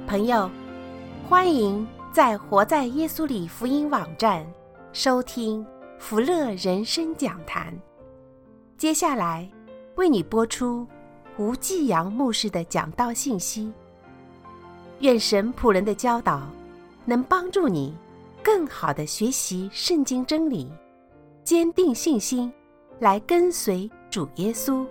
朋友，欢迎在活在耶稣里福音网站收听福乐人生讲坛。接下来为你播出吴继阳牧师的讲道信息。愿神仆人的教导能帮助你更好地学习圣经真理，坚定信心，来跟随主耶稣。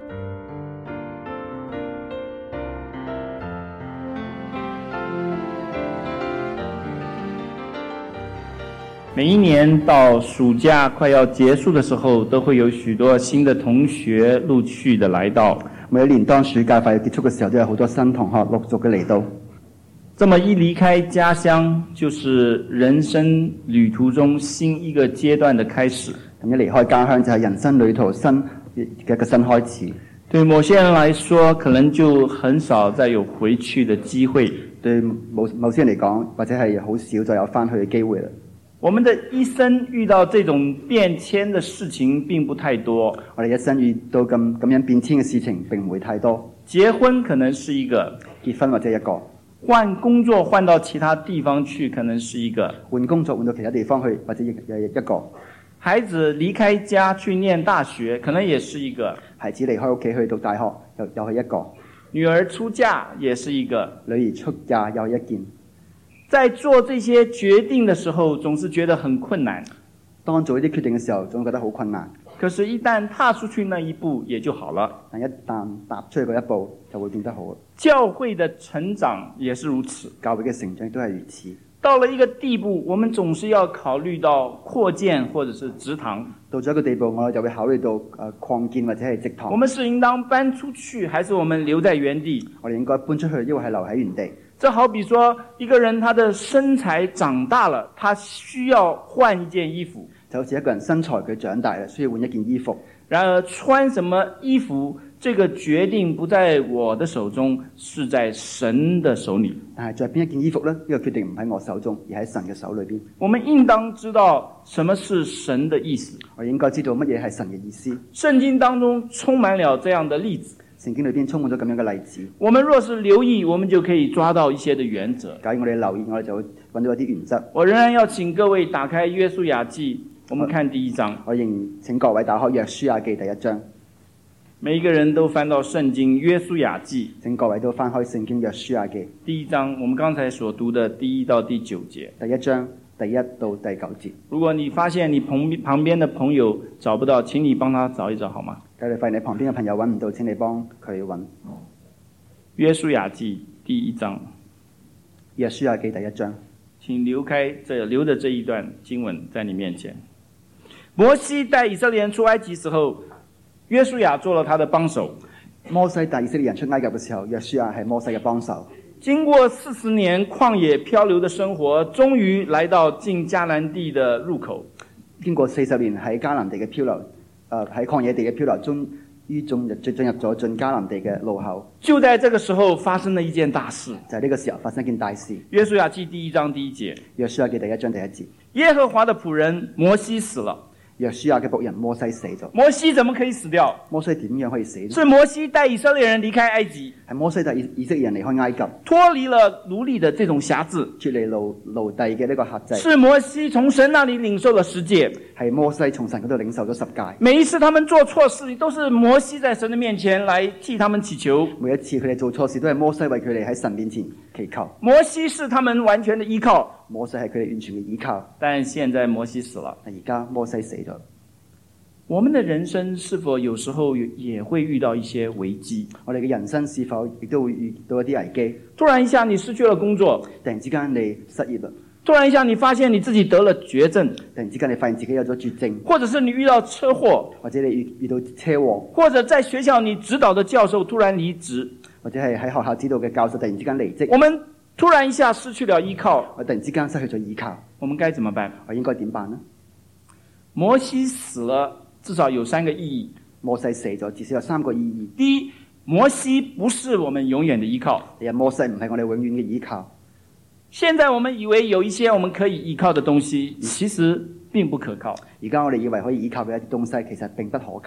每一年到暑假快要結束的時候，都會有許多新的同學陸續的來到。 每一年當暑假快要結束嘅時候，都有好多新同學陸續嘅嚟到。 這麼一離開家鄉，就是人生旅途中新一個階段的開始。 咁一離開家鄉就係人生旅途新嘅一個新開始。 對某些人來說，可能就很少再有回去的機會。 對某些人嚟講，或者係好少再有返去嘅機會啦。 我們的一生遇到這種變遷的事情並不太多。 我哋一生遇到咁樣變遷嘅事情並唔會太多。 結婚可能是一個， 結婚或者一個。 換工作換到其他地方去可能是一個。 換工作換到其他地方去或者一個。 孩子離開家去念大學可能也是一個。 孩子離開屋企去讀大學又係一個。 女兒出嫁也是一個。 女兒出嫁又係一件。 在做這些決定的時候，總是覺得很困難。 當做呢啲決定嘅時候，總覺得好困難。 可是，一旦踏出去那一步，也就好了。 但一旦踏出去嗰一步，就會變得好。 教會的成長也是如此。 教會嘅成長都係如此。 到了一個地步，我們總是要考慮到擴建或者是植堂。 到咗一個地步，我哋就會考慮到擴建或者係植堂。 我們是應當搬出去，還是我們留在原地？ 我哋應該搬出去，因為係留喺原地。 這好比說，一個人他的身材長大了，他需要換一件衣服。 就好似一個人身材佢長大了，需要換一件衣服。 然而穿什麼衣服，這個決定不在我的手中，是在神的手裏。 但係着邊一件衣服呢？呢個決定唔喺我手中，而喺神嘅手裏邊。 我們應當知道什麼是神的意思。 我應該知道乜嘢係神嘅意思。 聖經當中充滿了這樣的例子。 聖經裏邊充滿咗咁樣嘅例子。 我們若是留意，我們就可以抓到一些的原則。 假如我哋留意，我哋就會揾到一啲原則。 我仍然要請各位打開約書亞記，我們看第一章。 我仍請各位打開約書亞記第一章。 每一個人都翻到聖經約書亞記， 請各位都翻開聖經約書亞記第一章，我們剛才所讀的第1到第9節。 第一章第1到第9節。 如果你發現你旁邊的朋友找不到，請你幫他找一找好嗎？ 假如發現你旁邊嘅朋友揾唔到，請你幫佢揾。 約書亞記第一章。 約書亞記第一章。 請留着這一段經文在你面前。摩西帶以色列人出埃及時候，約書亞做了他的幫手。 摩西帶以色列人出埃及嘅時候，約書亞係摩西嘅幫手。 經過40年曠野漂流的生活，終於來到進迦南地的入口。 經過40年喺迦南地嘅漂流，喺曠野地嘅漂流，終於進入咗進迦南地嘅路口。 就在這個時候發生了一件大事。 就係呢個時候發生一件大事。 約書亞記第一章第一節。 約書亞記第一章第一節。 耶和華的僕人摩西死了。 約書亞嘅僕人摩西死咗。 摩西怎麼可以死掉？ 摩西點樣可以死呢？ 是摩西帶以色列人離開埃及。 係摩西帶以色列人離開埃及， 脫離了奴隸的這種轄制， 脫離奴隸嘅呢個轄制。 是摩西從神那裡領受了10誡。係摩西從神嗰度領受咗10誡。 每一次他們做錯事，都是摩西在神的面前來替他們祈求。 每一次佢哋做錯事，都係摩西為佢哋喺神面前祈求。 摩西是他們完全的依靠。 摩西係佢哋完全嘅依靠。 但現在摩西死了。 而家摩西死咗。 我們的人生是否有時候也會遇到一些危機？ 我哋嘅人生是否亦都會遇到一啲危機？ 突然一下你失去了工作， 突然之間你失業了。 突然一下你發現你自己得了絕症， 突然之間你發現自己有咗絕症， 或者是你遇到車禍， 或者你遇到車禍， 或者在學校你指導的教授突然離職， 或者係喺學校指導嘅教授突然之間離職。 我們突然一下失去了依靠， 我突然之間失去咗依靠， 我們該怎麼辦？ 我應該點辦呢？ 摩西死了，至少有3個意義。 摩西死咗，至少有3個意義。 第一，摩西不是我們永遠的依靠。 摩西唔係我哋永遠嘅依靠。 現在我們以為有一些我們可以依靠的東西，其實並不可靠。 而家我哋以為可以依靠嘅一啲東西，其實並不可靠。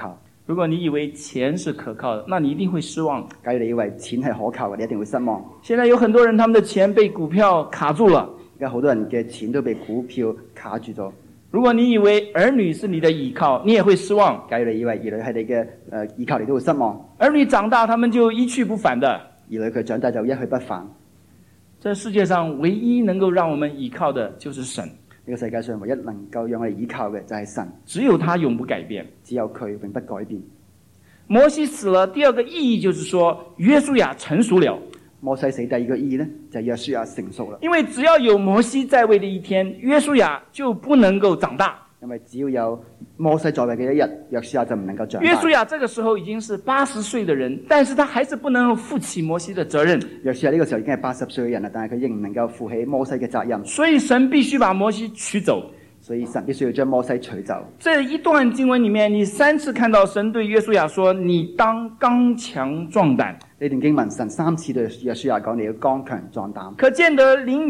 如果你以為錢是可靠的，那你一定會失望。 假如你以為錢係可靠嘅，你一定會失望。 現在有很多人，他們的錢被股票卡住了。 而家好多人嘅錢都被股票卡住咗。 如果你以為兒女是你的依靠，你也會失望。 假如你以為兒女係你嘅依靠，你都會失望。 兒女長大，他們就一去不返的。 兒女佢長大就一去不返。 這世界上唯一能夠讓我們依靠的就是神。 呢個世界上唯一能夠讓我哋依靠嘅就係神， 只有他永不改變， 只有佢永不改變。 摩西死了，第二個意義就是說約書亞成熟了。 摩西死第二個意義呢，就係約書亞成熟啦。 因為只要有摩西在位的一天，約書亞就不能夠長大。 因為只要有摩西在位嘅一日，約書亞就唔能夠長大。 約書亞這個時候已經是80歲的人，但是他還是不能負起摩西的責任。 約書亞呢個時候已經係80歲嘅人啦，但係佢仍唔能夠負起摩西嘅責任。 所以神必須把摩西取走。 所以神必須要將摩西取走。 這一段經文裡面，你3次看到神對約書亞說：你當剛強壯膽。 呢段經文神3次對約書亞講：你要剛強壯膽。 可見得領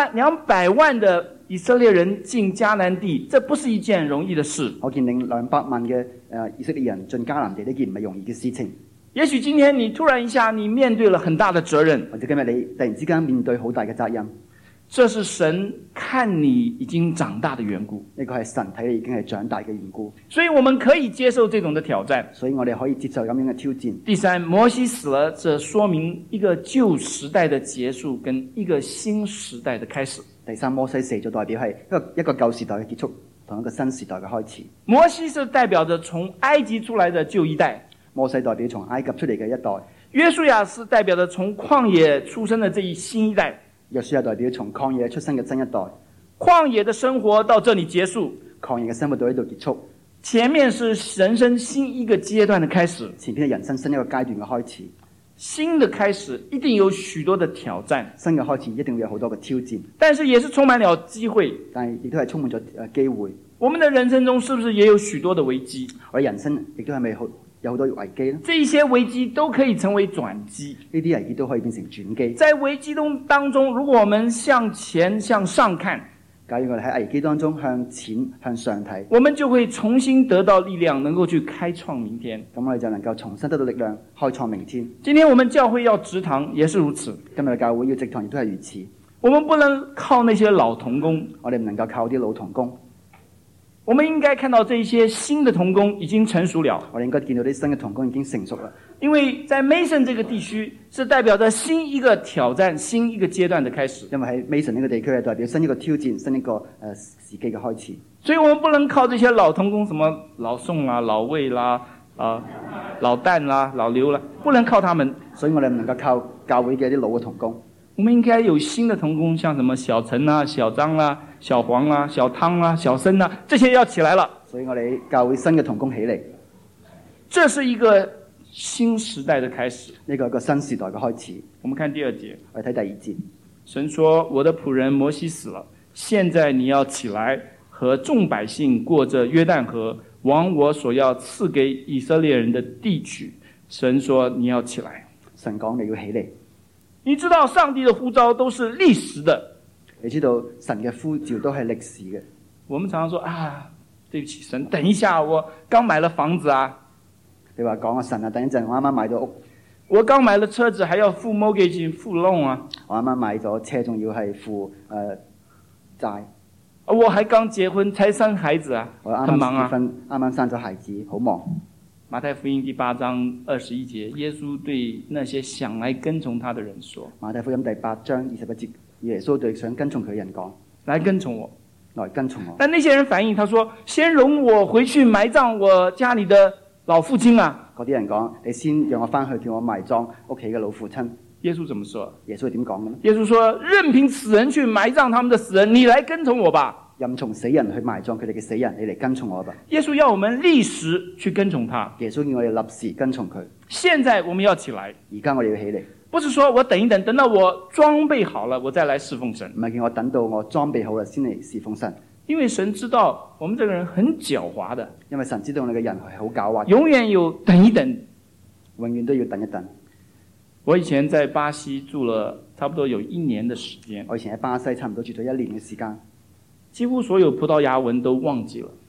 200萬的以色列人進迦南地，這不是一件容易的事。 我見領200萬嘅以色列人進迦南地呢件唔係容易嘅事情。 也許今天你突然一下，你面對了很大的責任， 或者今日你突然之間面對好大嘅責任。 這是神看你已經長大的緣故。 呢個係神睇你已經係長大嘅緣故。 所以我們可以接受這種的挑戰。 所以我哋可以接受咁樣嘅挑戰。 第三，摩西死了，這說明一個舊時代的結束跟一個新時代的開始。 第三，摩西死咗代表係一個舊時代嘅結束，同一個新時代嘅開始。 摩西是代表着從埃及出來的舊一代。 摩西代表從埃及出嚟嘅一代。 約書亞是代表着從曠野出生的這一新一代。 約書亞代表從曠野出生嘅新一代。 曠野的生活到這裡結束， 曠野嘅生活到呢度結束。 前面是人生新一個階段的開始， 前邊係人生新一個階段嘅開始。 新的開始一定有許多的挑戰， 新嘅開始一定會有好多嘅挑戰， 但是也是充滿了機會。 但係亦都係充滿咗機會。 我們的人生中是不是也有許多的危機？ 我哋人生亦都係咪有好多危機呢？ 這一些危機都可以成為轉機， 呢啲危機都可以變成轉機。 在危機當中，如果我們向前向上看， 假如我哋喺危機當中向前向上睇， 我們就會重新得到力量，能夠去開創明天。 咁我哋就能夠重新得到力量，開創明天。 今天我們教會要植堂，也是如此。 今日嘅教會要植堂，亦都係如此。 我們不能靠那些老同工， 我哋唔能夠靠啲老同工。 我們應該看到這些新的同工已經成熟了。 我哋應該見到啲新嘅同工已經成熟啦。 因為在 Mason 這個地區是代表着新一個挑戰、新一個階段的開始。 因為喺 Mason 呢個地區係代表新一個挑戰、新一個時機嘅開始。 所以我們不能靠這些老同工，什麼老宋啦、老魏啦、老旦啦、老劉啦，不能靠他們。 所以我哋唔能夠靠教會嘅啲老嘅同工。 我們應該有新的同工，像什麼小陳啦、小張啦、小黃啦、小湯啦、小森啦，這些要起來了。 所以我哋教會新嘅同工起嚟， 這是一個新時代的開始。 呢個係一個新時代嘅開始。 我們看第2節， 我哋睇第2節。 神說：我的僕人摩西死了，現在你要起來，和眾百姓過着約旦河，往我所要賜給以色列人的地去。神說：你要起來。 神講你要起嚟。 你知道上帝的呼召都是歷時的。 你知道神嘅呼召都係歷史嘅。 我們常常說啊，對不起神，等一下，我剛買了房子啊。 你話講啊，神啊，等一陣，我啱啱買咗屋。 我剛買了車子，還要付 mortgage 付 loan 啊。 我啱啱買咗車，仲要係付債。 我還剛結婚，才生孩子啊， 我啱啱很忙啊。 啱啱生咗孩子，好忙。 馬太福音第8章21節，耶穌對那些想來跟從他的人說： 馬太福音第8章21節，耶穌對想跟從佢嘅人講： 來跟從我， 來跟從我。 但那些人反應，他說：先容我回去埋葬我家裏的老父親啊。 嗰啲人講：你先讓我翻去叫我埋葬屋企嘅老父親。 耶穌怎麼說？ 耶穌係點講嘅呢？ 耶穌說：任憑死人去埋葬他們的死人，你來跟從我吧。 任從死人去埋葬佢哋嘅死人，你嚟跟從我吧。 耶穌要我們立時去跟從他。 耶穌叫我哋立時跟從佢。 現在我們要起來。 而家我哋要起嚟。 不是說我等一等，等到我裝備好了，我再來侍奉神。 唔係叫我等到我裝備好啦先嚟侍奉神。 因為神知道我們這個人很狡猾的。 因為神知道我哋嘅人係好狡猾， 永遠有等一等， 永遠都要等一等。 我以前在巴西住了差不多有1年的時間。 我以前喺巴西差唔多住咗1年嘅時間。 幾乎所有葡萄牙文都忘記了，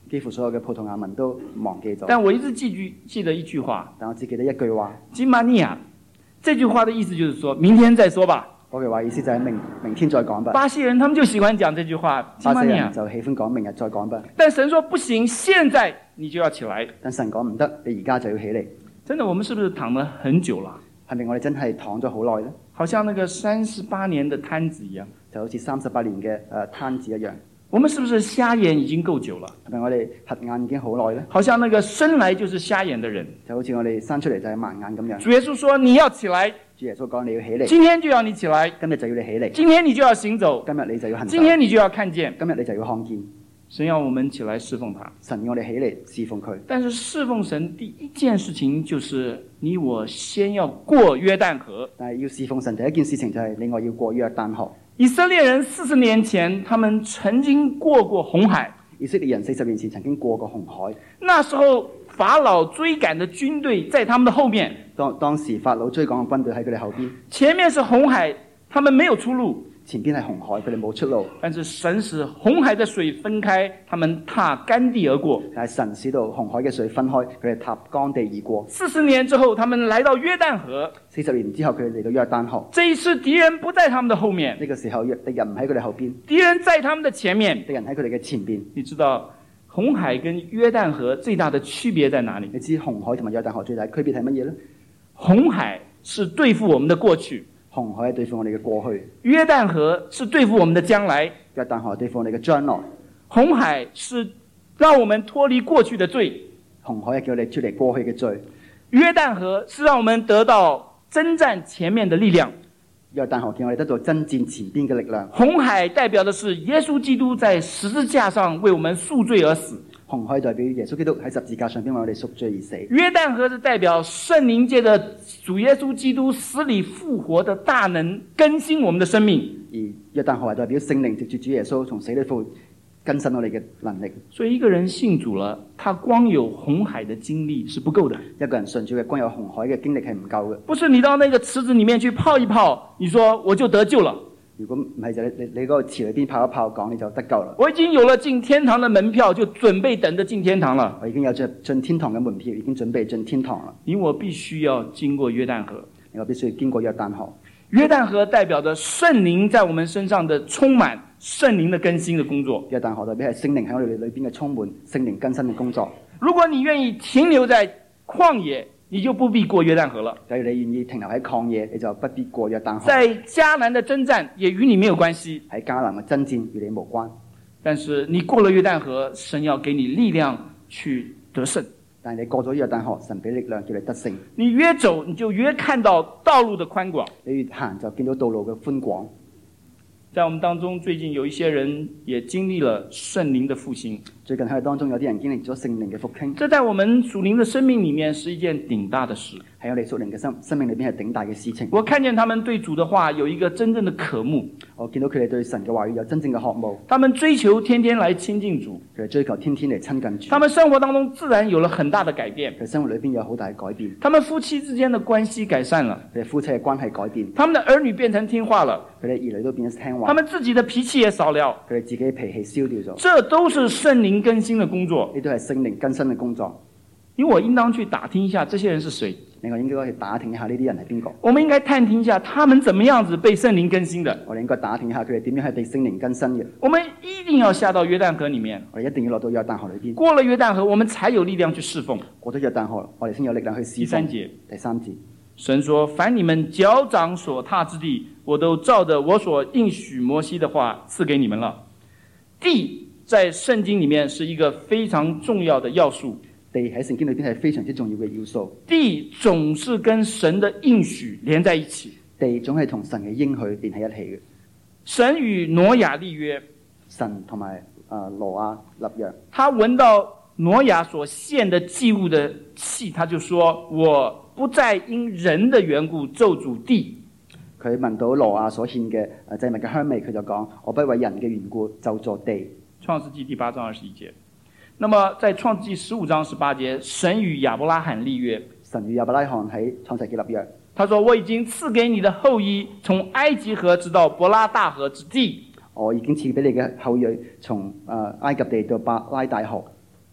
幾乎所有嘅葡萄牙文都忘記咗。 但我一直記得一句話， 但我只記得一句話， 吉瑪尼亞，這句話的意思就是說明天再說吧。 嗰句話意思就係明天再講吧。 巴西人他們就喜歡講這句話， 巴西人就喜歡講明日再講吧。 但神說不行，現在你就要起來。 但神講唔得，你而家就要起嚟。 真的，我們是不是躺了很久了？ 係咪我哋真係躺咗好耐呢？ 好像那個38年的癱子一樣， 就好似38年嘅癱子一樣。 我們是不是瞎眼已經夠久了？ 係咪我哋瞎眼已經好耐呢？ 好像那個生來就是瞎眼的人， 就好似我哋生出嚟就係盲眼咁樣。 主耶穌說你要起來， 主耶穌講你要起嚟， 今天就要你起來， 今日就要你起嚟， 今天你就要行走， 今日你就要行走， 今天你就要看見， 今日你就要看見。 神要我們起來侍奉他， 神要我哋起嚟侍奉佢。 但是侍奉神第一件事情就是你我先要過約旦河。 但係要侍奉神第一件事情就係你我要過約旦河。 以色列人40年前，他們曾經過過紅海。 以色列人40年前曾經過過紅海， 那時候法老追趕的軍隊在他們的後面。 當時法老追趕嘅軍隊喺佢哋後邊， 前面是紅海，他們沒有出路。 前邊係紅海，佢哋冇出路。 但是神使紅海的水分開，他們踏乾地而過。 但係神使到紅海嘅水分開，佢哋踏乾地而過。 40年之後，他們來到約旦河。 40年之後，佢哋嚟到約旦河。 這一次敵人不在他們的後面， 呢個時候敵人唔喺佢哋後邊， 敵人在他們的前面。 敵人喺佢哋嘅前邊。 你知道紅海跟約旦河最大的區別在哪裡？ 你知紅海同埋約旦河最大區別係乜嘢呢？ 紅海是對付我們的過去， 紅海係對付我哋嘅過去； 約旦河是對付我們的將來， 約旦河係對付我哋嘅將來。 紅海是讓我們脫離過去的罪， 紅海係叫我哋脫離過去嘅罪； 約旦河是讓我們得到征戰前面的力量。 約旦河叫我哋得到征戰前邊嘅力量。 紅海代表的是耶穌基督在十字架上為我們贖罪而死。 紅海代表耶穌基督喺十字架上邊為我哋贖罪而死。 約旦河是代表聖靈借着主耶穌基督死裡復活的大能更新我們的生命。 而約旦河係代表聖靈藉住主耶穌從死裡復活更新我哋嘅能力。 所以一個人信主了，他光有紅海的經歷是不夠的。 一個人信主嘅光有紅海嘅經歷係唔夠嘅。 不是你到那個池子裡面去泡一泡，你說我就得救了。 如果唔係就你嗰個池裏邊泡一泡，講你就得救啦。 我已經有了進天堂的門票，就準備等着進天堂了。 我已經有進天堂嘅門票，已經準備進天堂啦。 你我必須要經過約旦河， 我必須要經過約旦河。 約旦河代表着聖靈在我們身上的充滿，聖靈的更新的工作。 約旦河代表係聖靈喺我哋裏邊嘅充滿，聖靈更新嘅工作。 如果你願意停留在曠野，你就不必過約旦河了。 假如你願意停留喺曠野，你就不必過約旦河。 在迦南的征戰也與你沒有關係， 喺迦南嘅征戰與你無關。 但是你過了約旦河，神要給你力量去得勝。 但係你過咗約旦河，神俾力量叫你得勝。 你越走，你就越看到道路的寬廣。 你越行就見到道路嘅寬廣。 在我們當中，最近有一些人也經歷了聖靈的復興。 最近喺我當中有啲人經歷咗聖靈嘅復興。 這在我們屬靈的生命裡面是一件頂大的事。 喺我哋屬靈嘅生命裏邊係頂大嘅事情。 我看見他們對主的話有一個真正的渴慕。 我見到佢哋對神嘅話語有真正嘅渴慕。 他們追求天天來親近主。 佢哋追求天天嚟親近主。 他們生活當中自然有了很大的改變。 佢生活裏邊有好大嘅改變。 他們夫妻之間的關係改善了。 佢哋夫妻嘅關係改變。 他們的兒女變成聽話了。 佢哋兒女都變咗聽話。 他們自己的脾氣也少了。 佢哋自己脾氣消掉咗。 這都是聖靈更新的工作。 呢都係聖靈更新嘅工作。 因為我應當去打聽一下這些人是誰。 另外應該去打聽一下呢啲人係邊個。 我們應該探聽一下他們怎麼樣子被聖靈更新的。 我哋應該打聽一下佢哋點樣係被聖靈更新嘅。 我們一定要下到約旦河裡面。 我哋一定要落到約旦河裏邊。 過了約旦河，我們才有力量去侍奉。 過咗約旦河，我哋先有力量去侍奉。第三節， 神說：凡你們腳掌所踏之地，我都照着我所應許摩西的話賜給你們了。地在聖經裡面是一個非常重要的要素。 地喺聖經裏邊係非常之重要嘅要素。 地總是跟神的應許連在一起。 地總係同神嘅應許連喺一起嘅。 神與挪亞立約。 神同埋挪亞立約。 他聞到挪亞所獻的祭物的氣，他就說：我不再因人的緣故咒詛地。 佢聞到挪亞所獻嘅祭物嘅香味，佢就講：我不為人嘅緣故咒詛地。 創世記第8章21節。那麼在創世記15章18節，神與亞伯拉罕立約。 神與亞伯拉罕喺創世記立約。 他說：我已經賜給你的後裔，從埃及河直到伯拉大河之地。 我已經賜俾你嘅後裔，從埃及地到伯拉大河。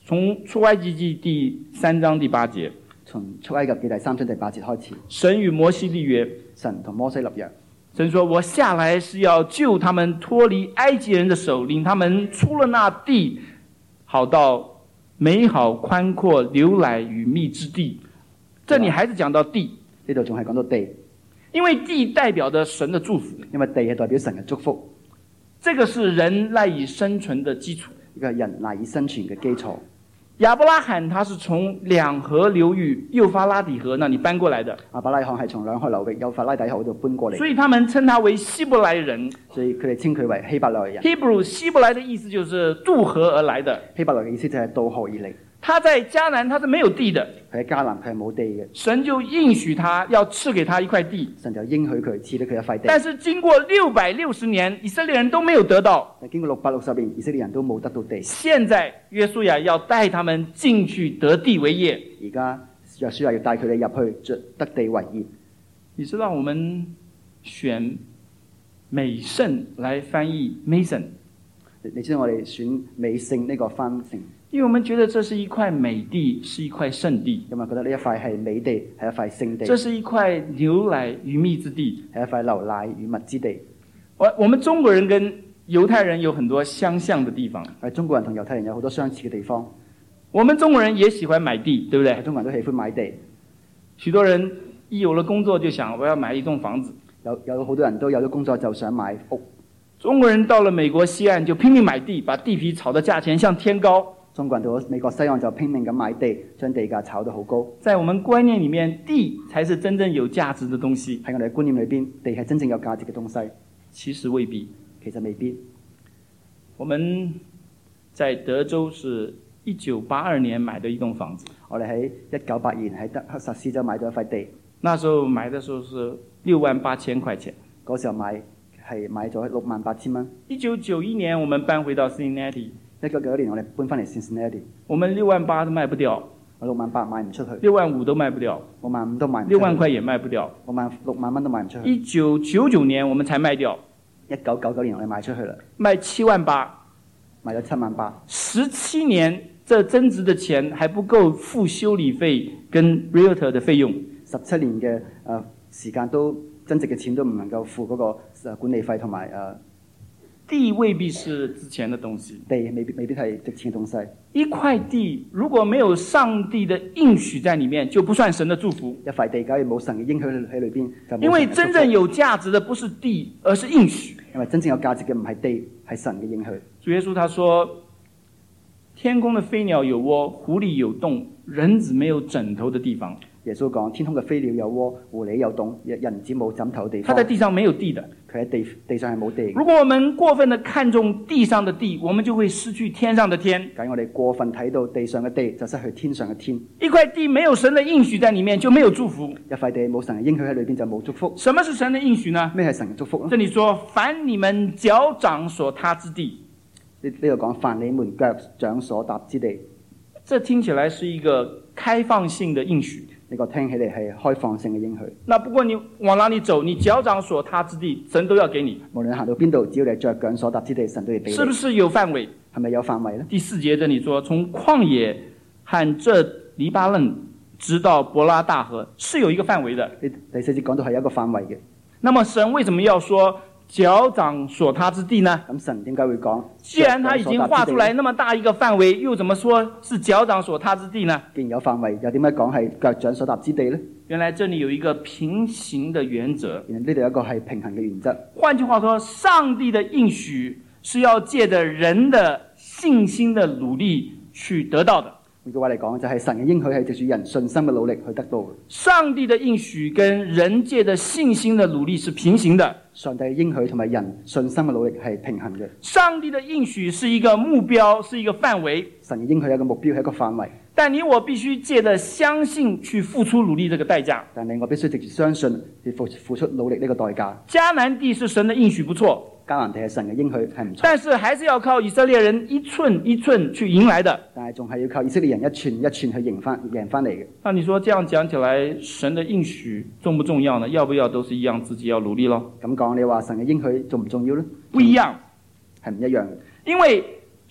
從出埃及記第3章第8節， 從出埃及記第3章第8節開始， 神與摩西立約， 神同摩西立約。 神說：我下來是要救他們脫離埃及人的手，領他們出了那地，好到美好寬闊流奶與蜜之地。這裡還是講到地， 呢度仲係講到地， 因為地代表着神的祝福， 因為地係代表神嘅祝福， 這個是人賴以生存的基礎， 呢個係人賴以生存嘅基礎。 亞伯拉罕他是從兩河流域幼發拉底河那裡搬過來的， 亞伯拉罕係從兩河流域幼發拉底河度搬過嚟， 所以他們稱他為希伯來人。 所以佢哋稱佢為希伯來人。 Hebrew 希伯來的意思就是渡河而來的， 希伯來嘅意思就係渡河而嚟。 他在迦南他是沒有地的， 佢喺迦南佢係冇地嘅， 神就應許他要賜給他一塊地， 神就應許佢賜俾佢一塊地。 但是經過660年，以色列人都沒有得到。 但經過660年，以色列人都冇得到地。 現在約書亞要帶他們進去得地為業。 而家約書亞要帶佢哋入去得地為業。 你知道我們選美聖來翻譯 Mason， 你知道我哋選美聖呢個翻成， 因為我們覺得這是一塊美地，是一塊聖地， 因為覺得呢一塊係美地，係一塊聖地， 這是一塊牛奶與蜜之地， 係一塊流奶與蜜之地。 我們中國人跟猶太人有很多相像的地方， 中國人同猶太人有好多相似嘅地方。 我們中國人也喜歡買地，對不對？ 中國人都喜歡買地， 許多人一有了工作就想我要買一棟房子， 有好多人都有咗工作就想買屋。 中國人到了美國西岸就拼命買地，把地皮炒的價錢像天高。 中國人到咗美國西岸就拼命咁買地，將地價炒得好高。 在我們觀念裡面，地才是真正有價值的東西。 喺我哋嘅觀念裏邊，地係真正有價值嘅東西。 其實未必， 其實未必。 我們在德州是1982年買的一棟房子。 我哋喺1982年喺德克薩斯州買咗一塊地。 那時候買的時候是68000塊錢。 嗰時候買咗68000蚊。 1991年我們搬回到 Cincinnati。 1991年我哋搬翻嚟 Cincinnati。 我們68000都賣不掉。 我68000賣唔出去。 65000都賣不掉。 65000都賣唔出去。 6萬塊也賣不掉。 6萬蚊都賣唔出去。 1999年我們才賣掉。 1999年我哋賣出去啦。 賣78000。 賣咗78000。 17年，這增值的錢還不夠付修理費跟 realtor 的費用。 17年嘅時間都增值嘅錢都唔能夠付嗰個管理費同埋地未必是值錢的東西， 地未必係值錢嘅東西。 一塊地如果沒有上帝的應許在裡面，就不算神的祝福。 一塊地假如冇神嘅應許喺裏邊，就冇神嘅祝福。 因為真正有價值的不是地，而是應許。 因為真正有價值嘅唔係地，係神嘅應許。 主耶穌他說：天空的飛鳥有窩，湖裡有洞，人子沒有枕頭的地方。 耶穌講：天空嘅飛鳥有窩，湖裡有洞，人子冇枕頭嘅地方。 他在地上沒有地的， 佢喺地上係冇地。 如果我們過分的看重地上的地，我們就會失去天上的天。 假如我哋過分睇到地上嘅地，就失去天上嘅天。 一塊地沒有神的應許在裡面，就沒有祝福。 一塊地冇神嘅應許喺裏邊，就冇祝福。 什麼是神的應許呢？ 咩係神嘅祝福呢？ 這裡說：凡你們腳掌所踏之地。 呢度講凡你們腳掌所踏之地。 這聽起來是一個開放性的應許。 呢個聽起嚟係開放性嘅應許。 那不過你往哪裡走，你腳掌所踏之地，神都要給你。 無論行到邊度，只要你腳掌所踏之地，神都要俾你。 是不是有範圍？ 係咪有範圍呢？ 第4節這裡說：從曠野和這黎巴嫩直到伯拉大河，是有一個範圍的。 第4節講到係有一個範圍嘅。 那麼神為什麼要說腳掌所踏之地呢？ 咁神點解會講？ 既然他已經畫出來那麼大一個範圍，又怎麼說是腳掌所踏之地呢？ 既然有範圍，又點解講係腳掌所踏之地呢？ 原來這裡有一個平行的原則。 原來呢度有一個係平衡嘅原則。 換句話說，上帝的應許是要借着人的信心的努力去得到的。 換句話嚟講，就係神嘅應許係藉住人信心嘅努力去得到嘅。 上帝的應許跟人借的信心的努力是平行的。 上帝嘅應許同埋人信心嘅努力係平衡嘅。 上帝的應許是一個目標，是一個範圍。 神嘅應許係一個目標，係一個範圍。 但你我必須借着相信去付出努力這個代價。 但你我必須藉住相信去付出努力呢個代價。 迦南地是神的應許不錯， 迦南地係神嘅應許係唔錯， 但是還是要靠以色列人一寸一寸去贏來的。 但係仲係要靠以色列人一寸一寸去贏翻嚟嘅。 那你說這樣講起來，神的應許重不重要呢？要不要都是一樣，自己要努力咯？ 咁講，你話神嘅應許重唔重要呢？ 不一樣， 係唔一樣嘅。 因為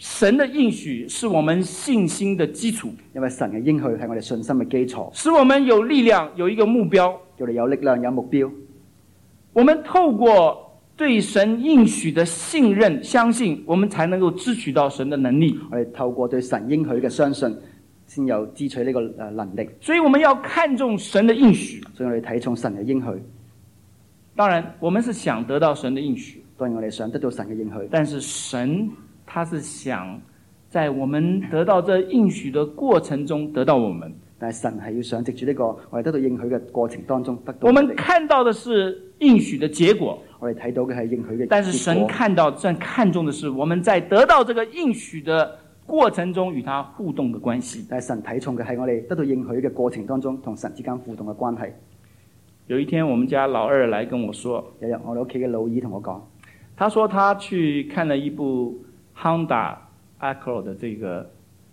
神的應許是我們信心的基礎， 因為神嘅應許係我哋信心嘅基礎， 使我們有力量，有一個目標， 叫你有力量有目標。 我們透過對神應許的信任相信，我們才能夠支取到神的能力。 我哋透過對神應許嘅相信，先有支取呢個能力。 所以我們要看重神的應許， 所以我哋睇重神嘅應許。 當然我們是想得到神的應許， 當然我哋想得到神嘅應許， 但是神他是想在我們得到這應許的過程中得到我們。 但係神係要想藉住呢個我哋得到應許嘅過程當中得到我們看到的是應許的結果， 我哋睇到嘅係應許嘅結果。 但是神看重的是我們在得到這個應許的過程中與他互動的關係。 但係神睇重嘅係我哋得到應許嘅過程當中同神之間互動嘅關係。 有一天我們家老二來跟我說， 有日我哋屋企嘅老二同我講， 他說他去看了一部 Honda Accord 的這個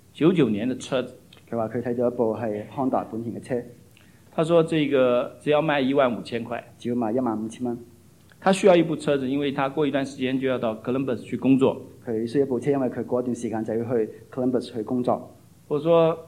99年的車子， 佢話佢睇到一部係 Honda 本田嘅車， 他說這個只要賣15000塊， 只要賣15000蚊。 他需要一部車子，因為他過一段時間就要到 Columbus 去工作。 佢需要一部車，因為佢過一段時間就要去 Columbus 去工作。 我說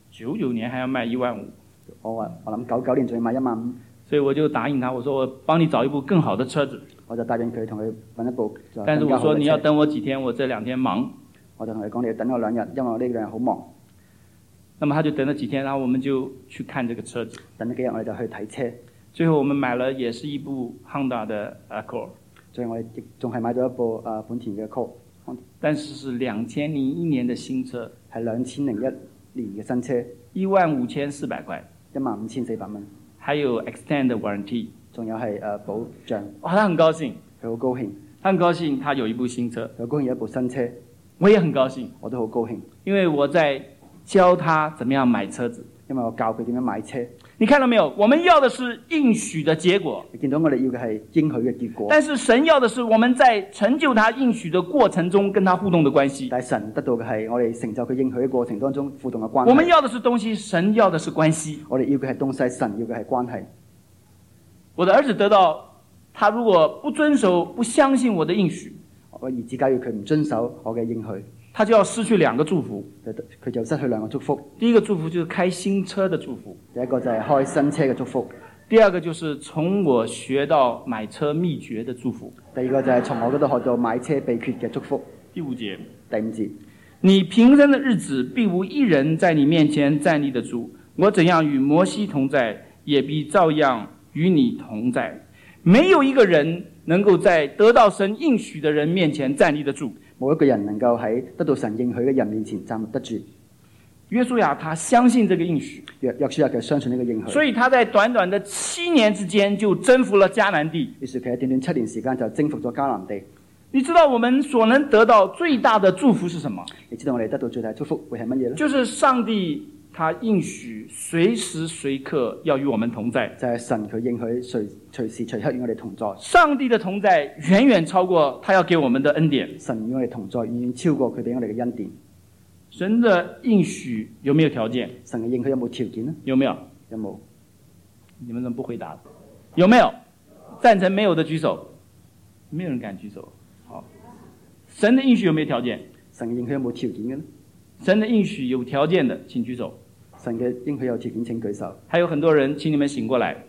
99年還要賣15000， 我諗99年仲要賣15000， 所以我就答應他，我說我幫你找一部更好的車子。 我就答應佢同佢揾一部更加好嘅車。 但是我說你要等我幾天，我這2天忙。 我就同佢講，你要等我2日，因為我呢2日好忙。 那麼他就等了幾天，然後我們就去看這個車子。 等咗幾日，我哋就去睇車。 最後我們買了也是一部 Honda 的 Accord， 最後我哋亦仲係買咗一部本田嘅 Accord， 但是是2001年的新車， 係2001年嘅新車 ，15400塊 ，15400蚊， 還有 Extend Warranty， 仲有係保障。 哇，他很高興， 佢好高興， 他很高興他有一部新車， 佢好高興有一部新車， 我也很高興， 我都好高興， 因為我在教他怎麼樣買車子， 因為我教佢點樣買車。 你看到沒有？我們要的是應許的結果， 你見到我哋要嘅係應許嘅結果， 但是神要的是我們在成就他應許的過程中跟他互動的關係。 但係神得到嘅係我哋成就佢應許嘅過程當中互動嘅關係。 我們要的是東西，神要的是關係。 我哋要嘅係東西，神要嘅係關係。 我的兒子得到，他如果不遵守、不相信我的應許， 我兒子假如佢唔遵守我嘅應許， 他就要失去2個祝福。 佢就失去2個祝福。 第一個祝福就是開新車的祝福， 第一個就係開新車嘅祝福。 第二個就是從我學到買車秘訣的祝福。 第二個就係從我嗰度學到買車秘訣嘅祝福。 第5節， 第5節， 你平生的日子必無一人在你面前站立得住，我怎樣與摩西同在，也必照樣與你同在。沒有一個人能夠在得到神應許的人面前站立得住。 冇一個人能夠喺得到神應許嘅人面前站立得住。 約書亞他相信這個應許， 約書亞佢相信呢個應許， 所以他在短短的7年之間就征服了迦南地。 於是佢喺短短7年時間就征服咗迦南地。 你知道我們所能得到最大的祝福是什麼？ 你知道我哋得到最大祝福會係乜嘢呢？ 就是上帝他應許隨時隨刻要與我們同在， 就係神佢應許隨時隨刻與我哋同在。 上帝的同在遠遠超過他要給我們的恩典。 神與我哋同在遠遠超過佢俾我哋嘅恩典。 神的應許有沒有條件？ 神嘅應許有冇條件呢？ 有沒有？ 有冇？ 你們怎麼不回答？有沒有？贊成沒有的舉手。沒有人敢舉手。好，神的應許有沒有條件？ 神嘅應許有冇條件嘅呢？ 神的應許有條件的，請舉手。 神嘅應許有條件，請舉手。 還有很多人，請你們醒過來。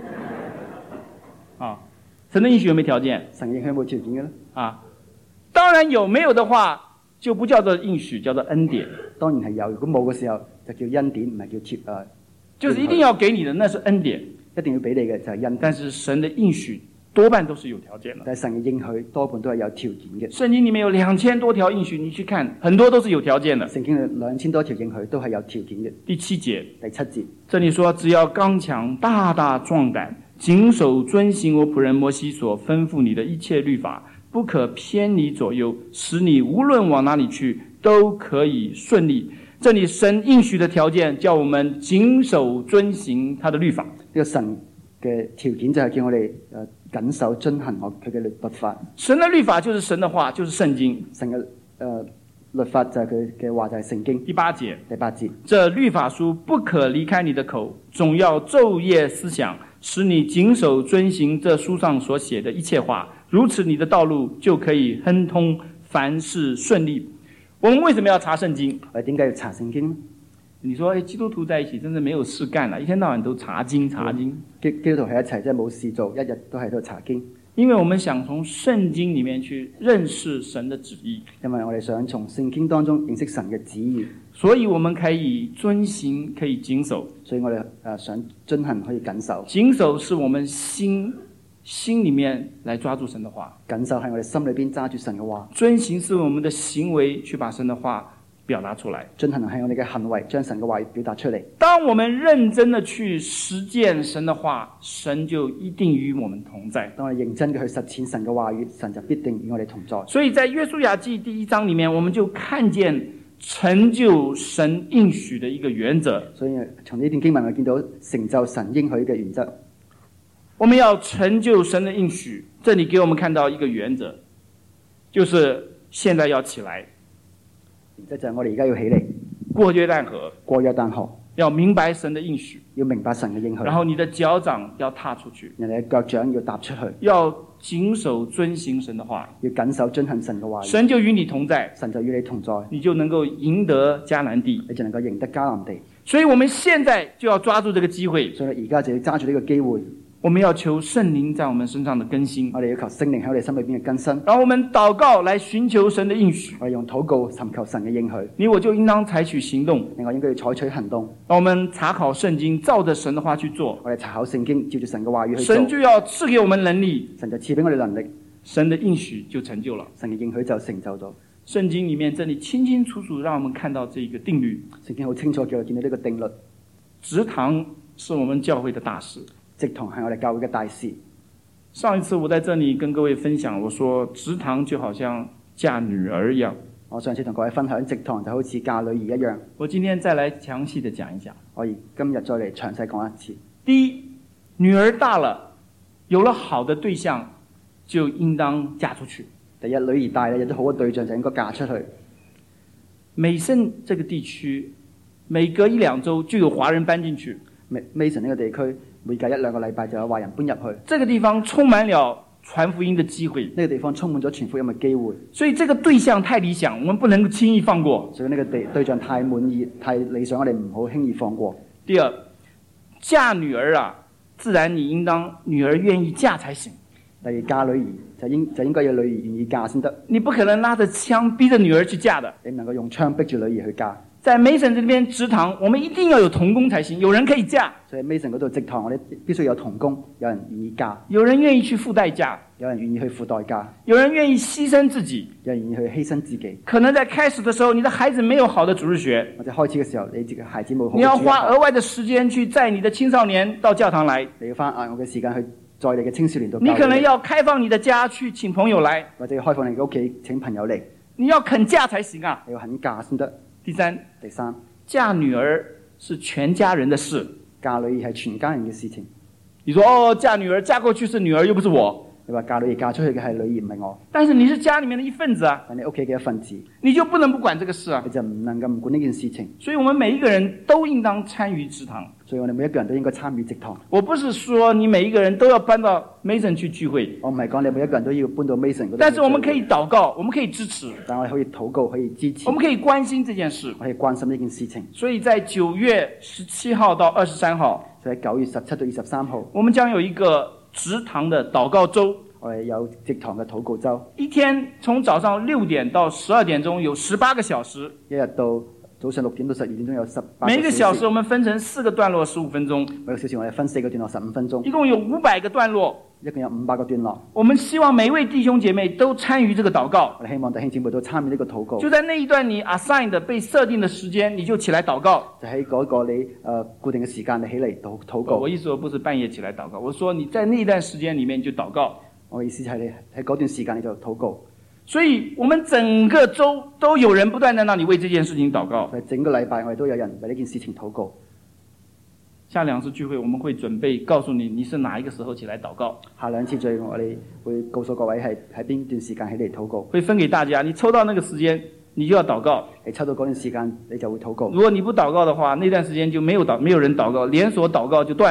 啊，神的應許有沒有條件？ 神嘅應許有冇條件嘅呢？ 啊，當然有，沒有的話就不叫做應許，叫做恩典。 當然係有，如果冇嘅時候就叫恩典，唔係叫就是一定要給你的，那是恩典， 一定要俾你嘅就係恩典。 但是神的應許多半都是有條件的。 但係神嘅應許多半都係有條件嘅。 聖經裡面有2000多條應許，你去看，很多都是有條件的。 聖經2000多條應許都係有條件嘅。 第7節， 第7節， 這裡說，只要剛強大大壯膽，謹守遵行我僕人摩西所吩咐你的一切律法，不可偏離左右，使你無論往哪裡去都可以順利。這裡神應許的條件，叫我們謹守遵行他的律法。 呢個神嘅條件就係叫我哋謹守遵行佢嘅律法。神的律法就是神的話，就是聖經。 神嘅律法就係佢嘅話，就係聖經。 第8節， 第8節， 這律法書不可離開你的口，總要晝夜思想，使你謹守遵行這書上所寫的一切話，如此你的道路就可以亨通，凡事順利。 我們為什麼要查聖經？ 我哋點解要查聖經呢？ 你說基督徒在一起真是沒有事幹了，一天到晚都查經查經。 基督徒喺一齊，即係冇事做，一日都喺度查經。 因為我們想從聖經裡面去認識神的旨意， 因為我哋想從聖經當中認識神嘅旨意， 所以我們可以遵行，可以謹守。 所以我哋想遵行，可以謹守。 謹守是我們心裡面來抓住神的話， 謹守係我哋心裏邊揸住神嘅話。 遵行是我們的行為去把神的話表達出來， 遵行係我哋嘅行為，將神嘅話語表達出嚟。 當我們認真的去實踐神的話，神就一定與我們同在。 當我哋認真嘅去實踐神嘅話語，神就必定與我哋同在。 所以在約書亞記第1章裡面，我們就看見成就神應許的一個原則。 所以從呢段經文我見到成就神應許嘅原則。 我們要成就神的應許，這裡給我們看到一個原則，就是現在要起來。 即係我哋而家要起嚟過約旦河， 過約旦河， 要明白神的應許， 要明白神嘅應許。 然後你的腳掌要踏出去， 人哋嘅腳掌要踏出去， 要謹守遵行神的話， 要謹守遵行神嘅話語。 神就與你同在， 神就與你同在， 你就能夠贏得迦南地， 你就能夠贏得迦南地。 所以我們現在就要抓住這個機會， 所以而家就要揸住呢個機會。 我們要求聖靈在我們身上的更新， 我哋要求聖靈喺我哋心裏邊嘅更新。 然後我們禱告來尋求神的應許， 我哋用禱告尋求神嘅應許。 你我就應當採取行動， 另外應該要採取行動。 讓我們查考聖經，照着神的話去做。 我哋查考聖經，照住神嘅話語去做。 神就要賜給我們能力， 神就賜俾我哋能力， 神的應許就成就了。 神嘅應許就成就咗。 聖經裡面這裡清清楚楚讓我們看到這個定律。 聖經好清楚叫我見到呢個定律。 植堂是我們教會的大事， 植堂係我哋教會嘅大事。 上一次我在這裡跟各位分享，我說植堂就好像嫁女兒一樣。 我上次同各位分享，植堂就好似嫁女兒一樣。 我今天再來詳細的講一講。 我今日再嚟詳細講一次。 第一，女兒大了，有了好的對象，就應當嫁出去。 第一，女兒大了，有啲好嘅對象就應該嫁出去。 美盛這個地區，每隔1-2週就有華人搬進去。 Mason 呢個地區每隔1-2個禮拜就有華人搬入去。 這個地方充滿了傳福音的機會。 呢個地方充滿咗傳福音嘅機會。 所以這個對象太理想，我們不能輕易放過。 所以呢個對象太滿意、太理想，我哋唔好輕易放過。 第二，嫁女兒啊，自然你應當女兒願意嫁才行。 第二，嫁女兒就應該有女兒願意嫁先得。 你不可能拉着槍逼着女兒去嫁的。 你唔能夠用槍逼住女兒去嫁。 在 Mason 這邊植堂，我們一定要有同工才行，有人可以嫁。 所以 Mason 嗰度植堂，我哋必須有同工，有人願意嫁， 有人願意去付代價， 有人願意去付代價， 有人願意犧牲自己， 有人願意去犧牲自己。 可能在開始的時候，你的孩子沒有好的主日學， 或者開始嘅時候，你自己孩子冇好。 你要花額外的時間去載你的青少年到教堂來， 你要花額外嘅時間去載你嘅青少年到教會。 你可能要開放你的家去請朋友來， 或者要開放你嘅屋企請朋友嚟。 你要肯嫁才行啊！ 你要肯嫁先得。 第三，嫁女兒是全家人的事， 嫁女兒係全家人嘅事情。 你說哦，嫁女兒嫁過去是女兒，又不是我。 你話嫁女兒嫁出去嘅係女兒，唔係我。 但是你是家裡面的一份子啊， 係你屋企嘅一份子， 你就不能不管這個事啊。 你就唔能夠唔管呢件事情。 所以我們每一個人都應當參與植堂。 所以我哋每一個人都應該參與植堂。 我不是說你每一個人都要搬到 Mason 去聚會， 我唔係講你每一個人都要搬到 Mason 嗰度。 但是我們可以禱告，我們可以支持， 但我哋可以禱告，可以支持， 我們可以關心這件事， 我可以關心呢件事情。 所以在9月17號到23號， 就喺9月17到23號， 我們將有一個植堂的禱告週。 我哋有植堂嘅禱告週， 一天從早上6點到12點鐘有18個小時， 一日到早上6點到12點鐘有18個小時。 每一個小時我們分成4個段落15分鐘， 每個小時我哋分4個段落15分鐘， 一共有500個段落， 一共有500個段落。 我們希望每一位弟兄姐妹都參與這個禱告。 我哋希望弟兄姐妹都參與呢個禱告。 就在那一段你 assign 的被設定的時間，你就起來禱告。 就喺嗰個你固定嘅時間，你起嚟禱告。 我意思我不是半夜起來禱告，我說你在那一段時間裡面你就禱告。 我意思係你喺嗰段時間你就禱告。 所以我們整個週都有人不斷在那裡為這件事情禱告。 整個禮拜我哋都有人為呢件事情禱告。 下2次聚會我們會準備告訴你，你是哪一個時候起來禱告。 下2次聚會我哋會告訴各位係喺邊段時間起嚟禱告。 會分給大家，你抽到那個時間你就要禱告。 你抽到嗰段時間你就會禱告。 如果你不禱告的話，那段時間就沒有人禱告，連鎖禱告就斷了。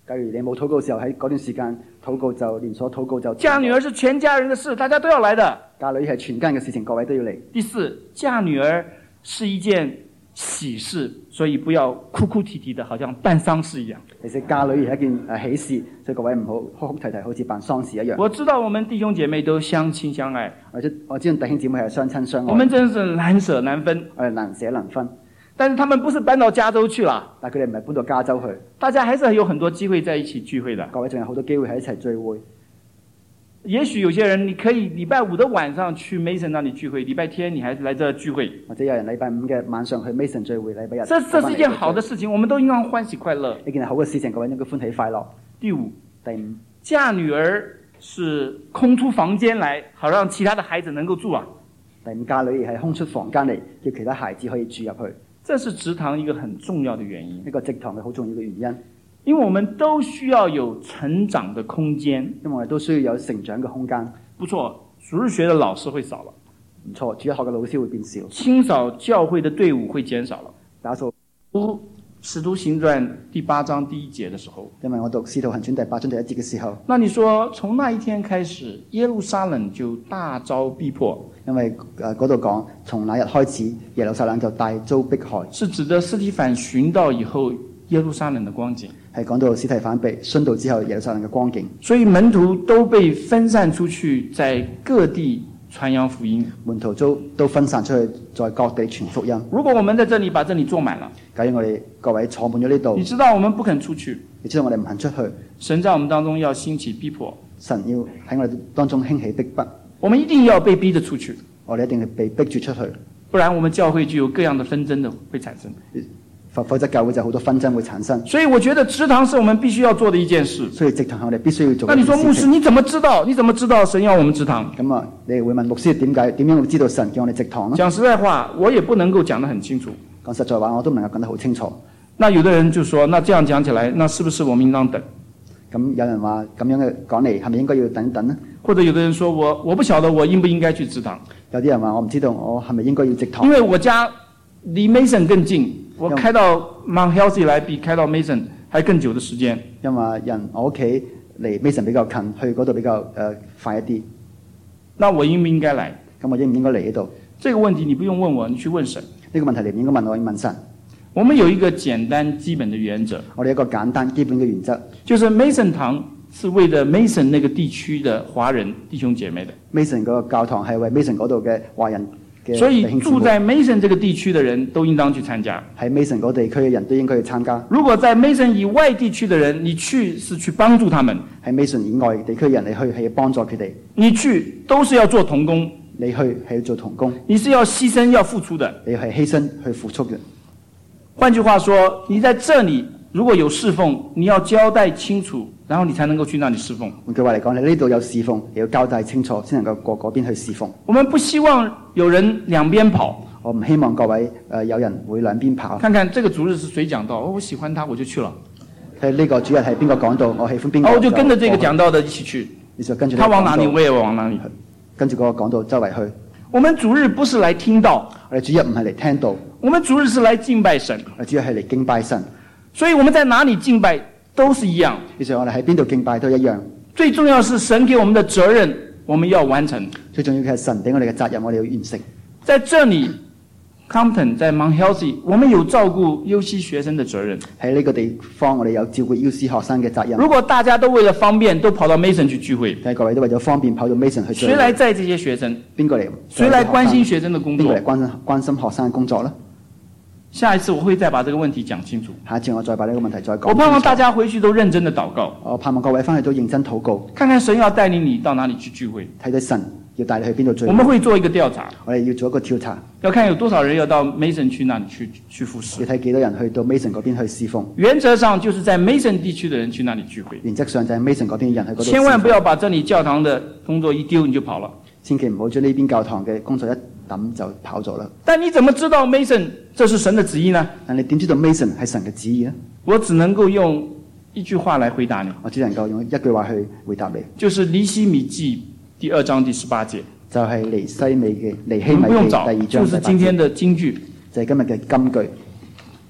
假如你冇禱告嘅時候，喺嗰段時間禱告就連鎖禱告就。 嫁女兒是全家人的事，大家都要來的。 嫁女兒係全家人嘅事情，各位都要嚟。 第四，嫁女兒是一件喜事，所以不要哭哭啼啼的，好像辦喪事一樣。 其實嫁女兒係一件喜事，所以各位唔好哭哭啼啼，好似辦喪事一樣。 我知道我們弟兄姐妹都相親相愛， 我知道弟兄姊妹係相親相愛。 我們真是難捨難分， 難捨難分。 但是他們不是搬到加州去了， 但佢哋唔係搬到加州去， 大家還是有很多機會在一起聚會的。 各位仲有好多機會喺一齊聚會。 也許有些人你可以禮拜五的晚上去 Mason 那裡聚會，禮拜天你還是來這聚會， 或者有人禮拜五嘅晚上去 Mason 聚會，禮拜日。 這是一件好的事情，我們都應當歡喜快樂。 呢件係好嘅事情，各位應該歡喜快樂。 第五，嫁女兒是空出房間來，好讓其他的孩子能夠住啊。 第五，嫁女兒係空出房間嚟，叫其他孩子可以住入去。 這是植堂一個很重要的原因， 呢個植堂嘅好重要嘅原因， 因為我們都需要有成長的空間， 因為我哋都需要有成長嘅空間。 不錯，主日學的老師會少了， 唔錯，主日學嘅老師會變少， 清掃教會的隊伍會減少了。 打掃讀使徒行傳第8章第1節的時候， 因為我讀使徒行傳第8章第1節嘅時候， 那你說從那一天開始，耶路撒冷就大遭逼迫。 因為嗰度講，從那日開始，耶路撒冷就大遭迫害， 是指的司提反殉道以後耶路撒冷的光景， 係講到司提反被殉道之後耶路撒冷嘅光景。 所以門徒都被分散出去，在各地傳揚福音。 門徒都分散出去，在各地傳福音。 如果我們在這裡把這裡坐滿了， 假如我哋各位坐滿咗呢度， 你知道我們不肯出去， 你知道我哋唔肯出去， 神在我們當中要興起逼迫， 神要喺我哋當中興起逼迫， 我們一定要被逼着出去， 我哋一定係被逼住出去， 不然我們教會就有各樣的紛爭的會產生。 否則教會就好多紛爭會產生。 所以我覺得植堂是我們必須要做的一件事。 所以植堂係我哋必須要做。 那你說牧師，你怎麼知道？你怎麼知道神要我們植堂？ 咁啊，你會問牧師點樣會知道神叫我哋植堂呢？ 講實在話，我也不能夠講得很清楚。 講實在話，我都唔能夠講得好清楚。 那有的人就說，那這樣講起來，那是不是我們應當等？ 咁有人話咁樣嘅講嚟，係咪應該要等一等呢？ 或者有的人說我不曉得我應不應該去植堂。 有啲人話我唔知道我係咪應該要植堂。 因為我家離 Mason 更近，我開到 Mount Healthy 來比開到 Mason 還更久的時間。 因為我屋企離 Mason 比較近，去嗰度比較快一啲。 那我應不應該來？ 咁我應唔應該嚟呢度？ 這個問題你不用問我，你去問神。 呢個問題你唔應該問我，要問神。 我們有一個簡單基本的原則。 我哋一個簡單基本嘅原則， 就是 Mason 堂是為了 Mason 那個地區的華人弟兄姐妹的。 Mason 嗰個教堂係為 Mason 嗰度嘅華人嘅弟兄姊妹。 所以住在 Mason 這個地區的人都應當去參加。 喺 Mason 嗰地區嘅人都應該去參加。 如果在 Mason 以外地區的人，你去是去幫助他們。 喺 Mason 以外地區嘅人，你去係要幫助佢哋。 你去都是要做同工。 你去係要做同工。 你是要犧牲要付出的。 你係犧牲去付出嘅。 換句話說，你在這裡如果有侍奉，你要交代清楚，然後你才能夠去那裡侍奉。 換句話嚟講，你呢度有侍奉，你要交代清楚，先能夠過嗰邊去侍奉。 我們不希望有人兩邊跑。 我唔希望各位有人會兩邊跑。 看看這個主日是誰講道，我喜歡他，我就去了。 睇呢個主日係邊個講道，我喜歡邊個。 我就跟着這個講道的一起去。 你就跟住他往哪裡，我也往哪裡。 跟住嗰個講道周圍去。 我們主日不是來聽道， 我哋主日唔係嚟聽道， 我們主日是來敬拜神。 我哋主日係嚟敬拜神， 所以我們在哪裡敬拜都是一樣。 其實我哋喺邊度敬拜都一樣。 最重要是神給我們的責任，我們要完成。 最重要嘅係神俾我哋嘅責任，我哋要完成。 在這裡 Compton 在 Mount Healthy， 我們有照顧 UC 學生的責任。 喺呢個地方，我哋有照顧 UC 學生嘅責任。 如果大家都為了方便，都跑到 Mason 去聚會， 但係各位都為咗方便跑到 Mason 去聚會， 誰來載這些學生？ 邊個嚟？ 誰來關心學生的工作？ 邊個嚟關心學生嘅工作呢？ 下一次我會再把這個問題講清楚。 下一次我再把呢個問題再講。 我盼望大家回去都認真的禱告。 我盼望各位翻去都認真禱告， 看看神要帶領你到哪裡去聚會。 睇睇神要帶你去邊度聚會。 我們會做一個調查， 我哋要做一個調查， 要看有多少人要到 Mason 去那裡去服侍。 要睇幾多人去到 Mason 嗰邊去侍奉。 原則上就是在 Mason 地區的人去那裡聚會。 原則上就係 Mason 嗰邊人去嗰度。 千萬不要把這裡教堂的工作一丟你就跑了。 千祈唔好將呢邊教堂嘅工作一抌就跑咗啦。 但你怎麼知道 Mason 這是神的旨意呢？ 但你點知道 Mason 係神嘅旨意呢？ 我只能夠用一句話來回答你。 我只能夠用一句話去回答你， 就是尼希米記第2章第18節。 就係尼希米記第2章， 不用找，就是今天的金句， 就係今日嘅金句。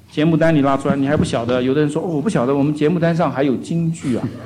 节目单你拉出来，你还不晓得？有的人说我不曉得，我們節目單上還有金句啊。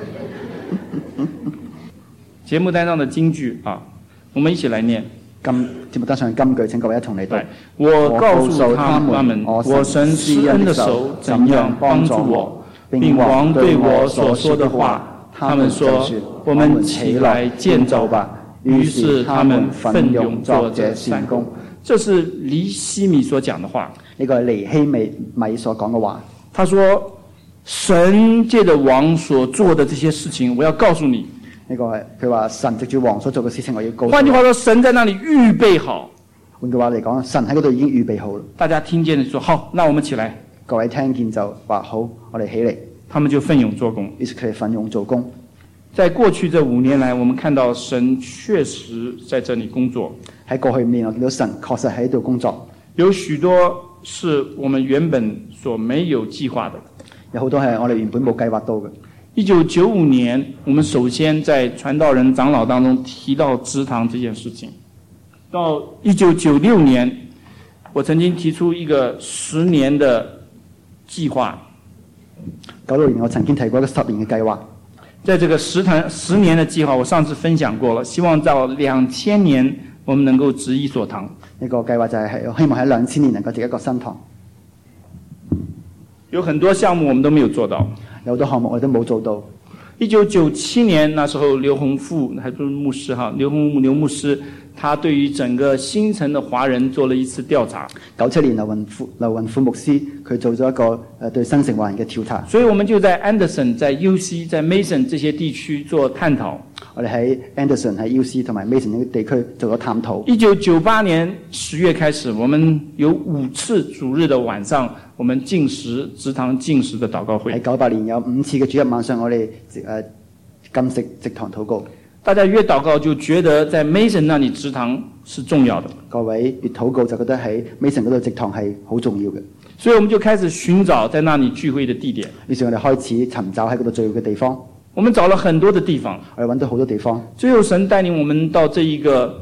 節目單上的金句啊，我們一起來念。 節目單上嘅金句，請各位一同嚟讀。 我告訴他們，我神施恩的手怎樣幫助我，並王對我所說的話，他們說我們起來建造吧。於是他們奮勇做這善工。這是尼希米所講的話。 呢個係尼希米所講嘅話。 他說神借着王所做的這些事情，我要告訴你。 呢個係佢話神藉住王所做嘅事情，我要告訴你。 換句話說，神在那裡預備好。 換句話嚟講，神喺嗰度已經預備好了。 大家聽見就說好，那我們起來。 各位聽見就話好，我哋起嚟。 他們就奮勇做工。 於是佢哋奮勇做工。 在過去這5年來，我們看到神確實在這裡工作。 喺過去5年，我見到神確實喺度工作。 有許多是我們原本所沒有計劃的。 有好多係我哋原本冇計劃到嘅。 1995年，我們首先在傳道人長老當中提到植堂這件事情。到1996年，我曾經提出一個10年的計劃。 96年我曾經提過一個10年嘅計劃。 在這個10年的計劃，我上次分享過了。希望到2000年，我們能夠植一所堂。 呢個計劃就係希望喺2000年能夠植一個新堂。 有很多項目我們都沒有做到。 有好多項目我哋都冇做到。 1997年那時候，劉洪富還是牧師哈，劉牧師，他對於整個新城的華人做了一次調查。 97年劉雲富牧師佢做咗一個對新城華人嘅調查。 所以我們就在 Anderson、在 UC、在 Mason 這些地區做探討。 我哋喺 Anderson、喺 UC 同埋 Mason 呢啲地區做咗探討。 1998年10月開始，我們有5次主日的晚上，我們禁食植堂禁食的禱告會。 喺98年有5次嘅主日晚上，我哋禁食植堂禱告。 大家越禱告就覺得在 Mason 那裡植堂是重要的。 各位越禱告就覺得喺 Mason 嗰度植堂係好重要嘅。 所以我們就開始尋找在那裡聚會的地點。 於是我哋開始尋找喺嗰度聚會嘅地方。 我們找了很多的地方， 我哋揾到好多地方。 最後神帶領我們到這一個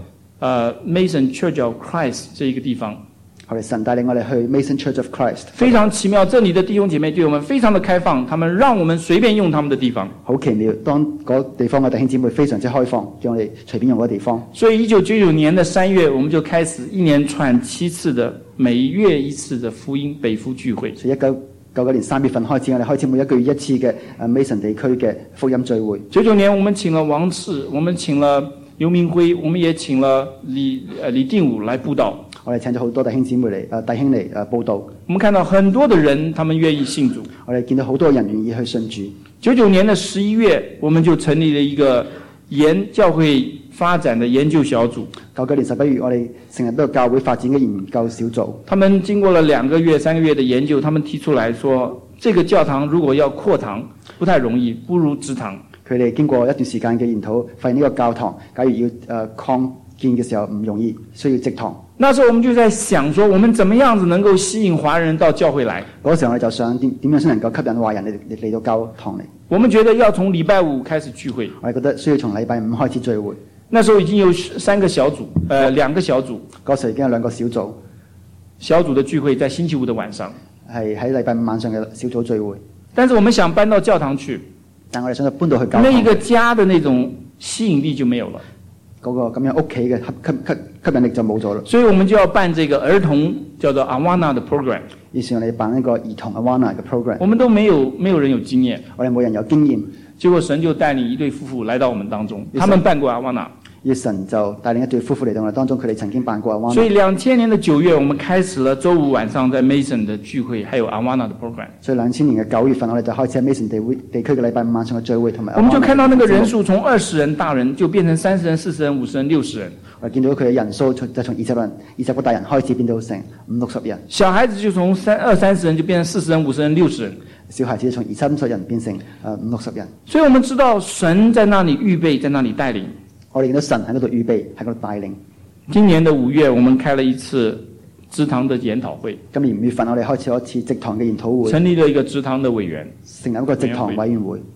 Mason Church of Christ 這一個地方。 後來神帶領我哋去 Mason Church of Christ。 非常奇妙，這裡的弟兄姐妹對我們非常的開放，他們讓我們隨便用他們的地方。 好奇妙，當嗰地方嘅弟兄姊妹非常之開放，讓我哋隨便用嗰個地方。 所以1999年的3月，我們就開始1年串7次的每月1次的福音北福聚會。 所以1999年3月份開始，我哋開始每一個月1次嘅Mason 地區嘅福音聚會。 99年我們請了王次，我們請了劉明輝，我們也請了李定武來佈道。 我哋請咗好多弟兄姊妹嚟弟兄嚟佈道。 我們看到很多的人，他們願意信主。 我哋見到好多人願意去信主。 99年的11月，我們就成立了一個教會發展的研究小組。 99年11月，我哋成立一個教會發展嘅研究小組。 他們經過了2個月、3個月的研究，他們提出來說，這個教堂如果要擴堂，不太容易，不如植堂。 佢哋經過一段時間嘅研討，發現呢個教堂假如要擴建嘅時候唔容易，需要植堂。 那時候我們就在想說，我們怎麼樣子能夠吸引華人到教會來？ 嗰時候我哋就想點樣先能夠吸引華人嚟到教堂嚟？ 我們覺得要從禮拜5開始聚會。 我哋覺得需要從禮拜5開始聚會。 那時候已經有2個小組。 嗰時候已經有2個小組。 小組的聚會在星期5的晚上。 係喺禮拜5晚上嘅小組聚會。 但是我們想搬到教堂去。 但我哋想搬到去教堂。 那一個家的那種吸引力就沒有了。 嗰個咁樣屋企嘅吸引力就冇咗啦。 所以我們就要辦這個兒童叫做 Awana 的 program。 於是我哋辦一個兒童 Awana 嘅 program。 我們都沒有人有經驗。 我哋冇人有經驗。 結果神就帶領一對夫婦來到我們當中，他們辦過 Awana。於是神就帶領一對夫婦嚟到我哋當中，佢哋曾經辦過 Awana。 所以2000年的9月，我們開始了週5晚上在 Mason 的聚會，還有 Awana 的 program。 所以2000年嘅9月份，我哋就開始喺 Mason 地區嘅禮拜5晚上嘅聚會同埋。 我們就看到那個人數從20人大人就變成30人、40人、50人、60人。 我見到佢嘅人數就從20個大人開始變到成50-60人。 小孩子就從20-30人就變成40人、50人、60人。 小孩子從20-30人變成50-60人。 所以我們知道神在那裡預備，在那裡帶領。我哋見到神喺嗰度預備，喺嗰度帶領。今年的5月，我們開了一次植堂的研討會。今年5月份，我哋開始一次植堂嘅研討會，成立了一個植堂的委員，成立一個植堂委員會。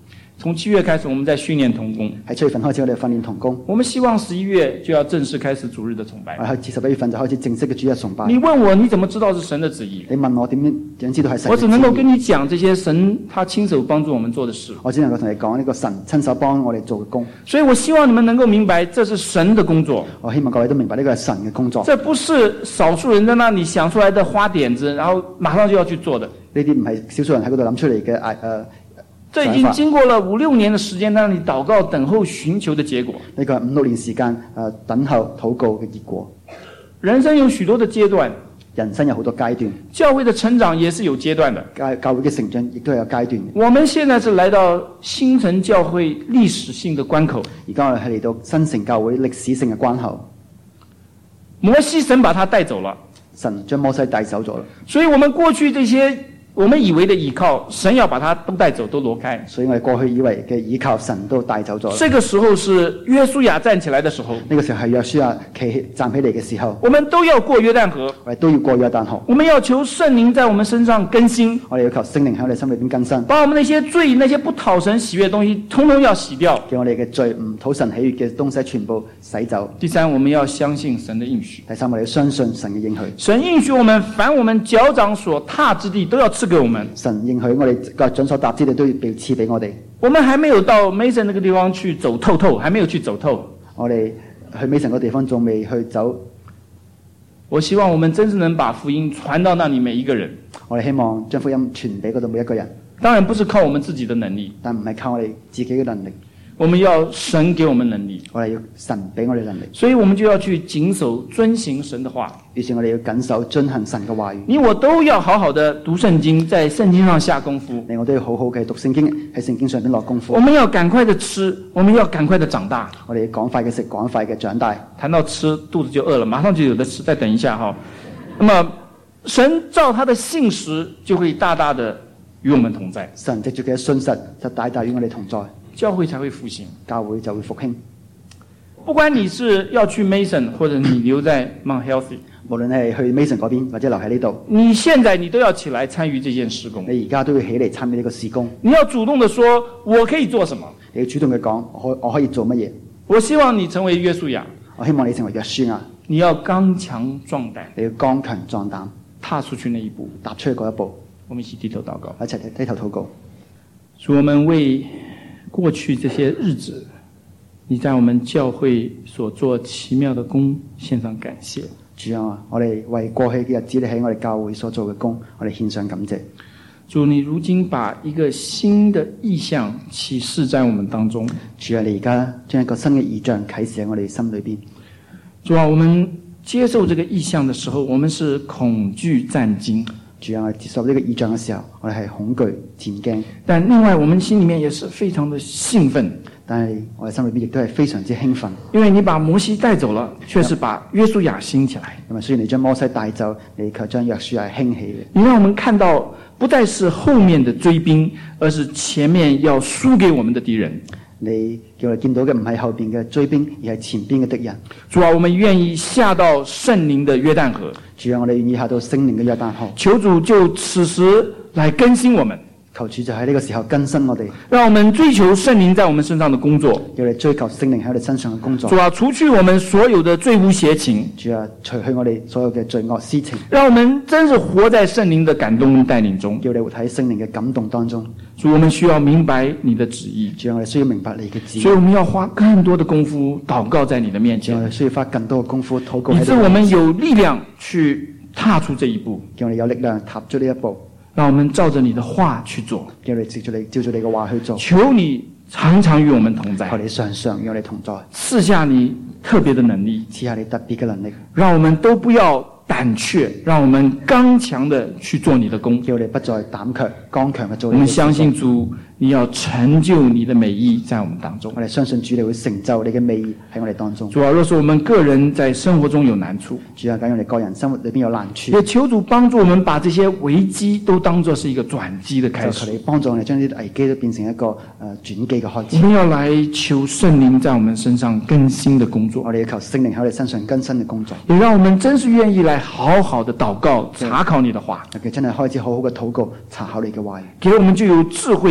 從7月開始，我們在訓練同工。 喺7月份開始，我哋訓練同工。 我們希望11月就要正式開始主日的崇拜。 我哋開始11月份就開始正式嘅主日崇拜。 你問我你怎麼知道是神的旨意？ 你問我點知道係神嘅旨意？ 我只能夠跟你講這些神他親手幫助我們做的事。 我只能夠同你講呢個神親手幫我哋做嘅工。 所以我希望你們能夠明白，這是神的工作。 我希望各位都明白呢個係神嘅工作。 這不是少數人在那裡想出來的花點子，然後馬上就要去做的。 呢啲唔係少數人喺嗰度諗出嚟嘅這已經經過了5、6年的時間，讓你禱告、等候、尋求的結果。 呢個係5、6年時間等候禱告嘅結果。 人生有許多的階段， 人生有好多階段， 教會的成長也是有階段的。 教會嘅成長亦都係有階段嘅。 我們現在是來到新城教會歷史性的關口。 而家我哋係嚟到新城教會歷史性嘅關口。 摩西神把他帶走了， 神將摩西帶走咗啦。 所以我們過去這些我們以為的倚靠，神要把它都帶走，都挪開。 所以我哋過去以為嘅倚靠，神都帶走咗。 這個時候是約書亞站起來的時候。 呢個時候係約書亞站起嚟嘅時候。 我們都要過約旦河。 我哋都要過約旦河。 我們要求聖靈在我們身上更新。 我哋要求聖靈喺我哋心裏邊更新， 把我們那些罪、那些不討神喜悅的東西，通通要洗掉。 叫我哋嘅罪唔討神喜悅嘅東西全部洗走。 第三，我們要相信神的應許。 第三，我哋要相信神嘅應許。 神應許我們，凡我們腳掌所踏之地，都要賜給我們。 神應許我哋腳掌所踏之地都要被賜俾我哋。 我們還沒有到 Mason 那個地方去走透透，還沒有去走透。 我哋去 Mason 個地方仲未去走。 我希望我們真是能把福音傳到那裡每一個人。 我哋希望將福音傳俾嗰度每一個人。 當然不是靠我們自己的能力， 但唔係靠我哋自己嘅能力。 我們要神給我們能力， 我哋要神俾我哋能力， 所以我們就要去謹守遵行神的話。 於是我哋要謹守遵行神嘅話語。 你我都要好好的讀聖經，在聖經上下功夫。 你我都要好好嘅讀聖經，喺聖經上邊落功夫。 我們要趕快的吃，我們要趕快的長大。 我哋要趕快嘅食，趕快嘅長大。 談到吃，肚子就餓了，馬上就有得吃。再等一下哈。那麼神照他的信實，就會大大的與我們同在。 神藉住佢嘅信實，就大大與我哋同在。 教會才會復興， 教會就會復興。 不管你是要去 Mason， 或者你留在 Mount Healthy， 無論係去 Mason 嗰邊或者留喺呢度， 你現在你都要起來參與這件事工。 你而家都要起嚟參與呢個事工。 你要主動的說，我可以做什麼？ 你要主動嘅講，我可以做乜嘢？ 我希望你成為約書亞， 我希望你成為約書亞。 你要剛強壯膽， 你要剛強壯膽， 踏出去那一步， 踏出去嗰一步。 我們一起低頭禱告， 一齊低頭禱告。 主，我們為過去這些日子，你在我們教會所做奇妙的工獻上感謝。 主啊，我哋為過去嘅日子，你喺我哋教會所做嘅工，我哋獻上感謝。 主，你如今把一個新的意象啟示在我們當中。 主啊，你而家將一個新嘅意象啟示喺我哋心裏邊。 主啊，我們接受這個意象的時候，我們是恐懼戰驚。 主啊，我哋接受呢個意象嘅時候，我哋係恐懼戰驚。 但另外，我們心裏面也是非常的興奮。 但係我哋心裏邊亦都係非常之興奮， 因為你把摩西帶走了，卻是把約書亞興起來。 因為雖然你將摩西帶走，你卻將約書亞興起嘅。 你讓我們看到，不再是後面的追兵，而是前面要輸給我們的敵人。 你叫我哋見到嘅唔係後邊嘅追兵，而係前邊嘅敵人。 主啊，我們願意下到聖靈的約旦河。 主啊，我哋願意下到聖靈嘅約旦河。 求主就此時來更新我們。 求主就喺呢個時候更新我哋， 讓我們追求聖靈在我們身上的工作。 要嚟追求聖靈喺我哋身上嘅工作。 主啊，除去我們所有的罪污邪情。 主啊，除去我哋所有嘅罪惡私情。 讓我們真是活在聖靈的感動帶領中。 叫你活喺聖靈嘅感動當中。 主，我們需要明白你的旨意。 主啊，我哋需要明白你嘅旨意。 所以我們要花更多的功夫禱告在你的面前。 我哋需要花更多嘅功夫禱告喺你。 以致我們有力量去踏出這一步。 叫我哋有力量踏出呢一步。 讓我們照着你的話去做， 叫你照住你嘅話去做。 求你常常與我們同在， 求你常常與我哋同在， 賜下你特別的能力， 賜下你特別嘅能力， 讓我們都不要膽怯，讓我們剛強的去做你的工。 叫你不再膽怯，剛強嘅做你嘅工。 我們相信主，你要成就你的美意在我們當中。 我哋相信主，你會成就你嘅美意喺我哋當中。 主啊，若是我們個人在生活中有難處， 主啊，假如我哋個人生活裏邊有難處， 也求主幫助我們把這些危機都當作是一個轉機的開始。 求你幫助我哋將呢啲危機都變成一個轉機嘅開始。 我們要來求聖靈在我們身上更新的工作。 我哋要求聖靈喺我哋身上更新嘅工作。 也讓我們真是願意來好好的禱告，查考你的話。 真係開始好好嘅禱告，查考你嘅話語。 給我們就有智慧能力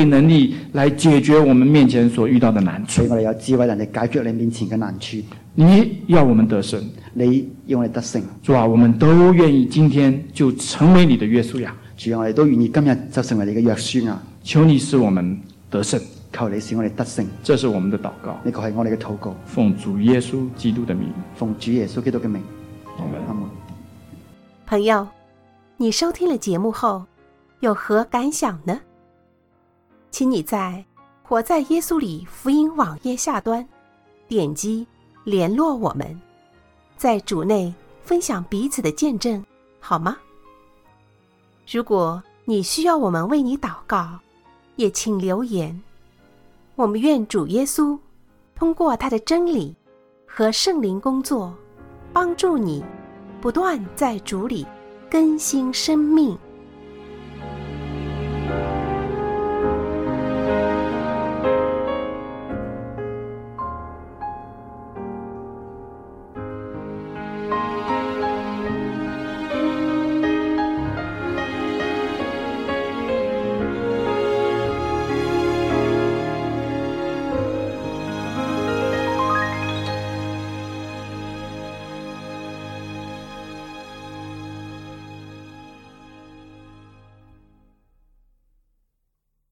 力来解决我们面前所遇到的难处俾。我哋有智慧能力解決你面前嘅難處。 你要我們得勝， 你要我哋得勝。 主啊，我們都願意今天就成為你的約書亞。 主啊，我哋都願意今日就成為你嘅約書亞。 求你使我們得勝， 求你使我哋得勝。 這是我們的禱告。 呢個係我哋嘅禱告， 奉主耶穌基督的名， 奉主耶穌基督嘅名。 阿們。 阿門。 朋友，你收聽了節目後有何感想呢？請你在活在耶穌裡福音網頁下端點擊聯絡我們，在主內分享彼此的見證，好嗎？如果你需要我們為你禱告，也請留言。我們願主耶穌通過他的真理和聖靈工作，幫助你不斷在主裡更新生命。